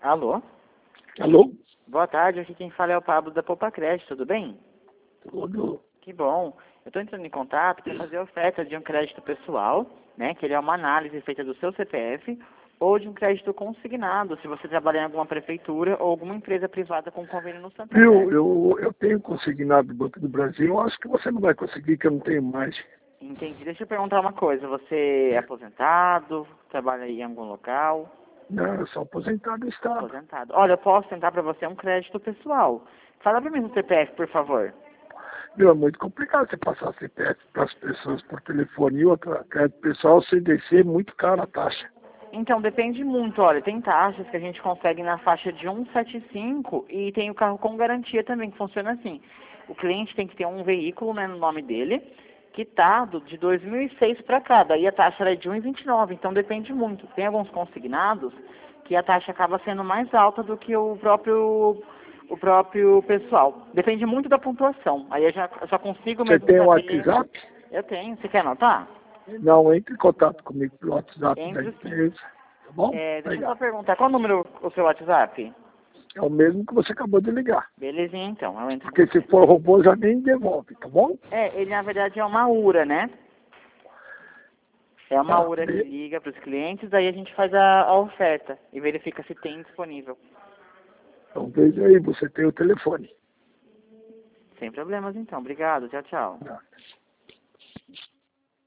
Alô? Alô? Boa tarde, aqui quem fala é o Pablo da Poupa Crédito, tudo bem? Tudo. Que bom. Eu estou entrando em contato para fazer a oferta de um crédito pessoal, né, que ele é uma análise feita do seu CPF, ou de um crédito consignado, se você trabalhar em alguma prefeitura ou alguma empresa privada com convênio no Santander. Eu tenho consignado do Banco do Brasil, eu acho que você não vai conseguir, que eu não tenho mais. Entendi. Deixa eu perguntar uma coisa, você é aposentado, trabalha em algum local? Não, eu sou aposentado do Estado. Aposentado. Olha, eu posso tentar para você um crédito pessoal. Fala para mim o CPF, por favor. Meu, é muito complicado você passar CPF para as pessoas por telefone e outra. Crédito pessoal, CDC, é muito caro a taxa. Então, depende muito, olha, tem taxas que a gente consegue na faixa de 175 e tem o carro com garantia também, que funciona assim. O cliente tem que ter um veículo, né, no nome dele, quitado de 2006 para cá, daí a taxa era de 1,29, então depende muito. Tem alguns consignados que a taxa acaba sendo mais alta do que o próprio pessoal. Depende muito da pontuação. Aí eu só consigo Você mesmo tem o saber. WhatsApp? Eu tenho, você quer anotar? Não, entre em contato comigo pelo WhatsApp da Entre sim. empresa. Tá bom? Deixa eu só Legal. perguntar, qual o número o seu WhatsApp? É o mesmo que você acabou de ligar. Belezinha, então. Eu entro com Porque se você. for robô, já nem devolve, tá bom? Ele na verdade é uma URA, né? É uma Tá. URA que liga para os clientes, aí a gente faz a oferta e verifica se tem disponível. Então veja aí, você tem o telefone. Sem problemas, então. Obrigado. Tchau, tchau. Tá.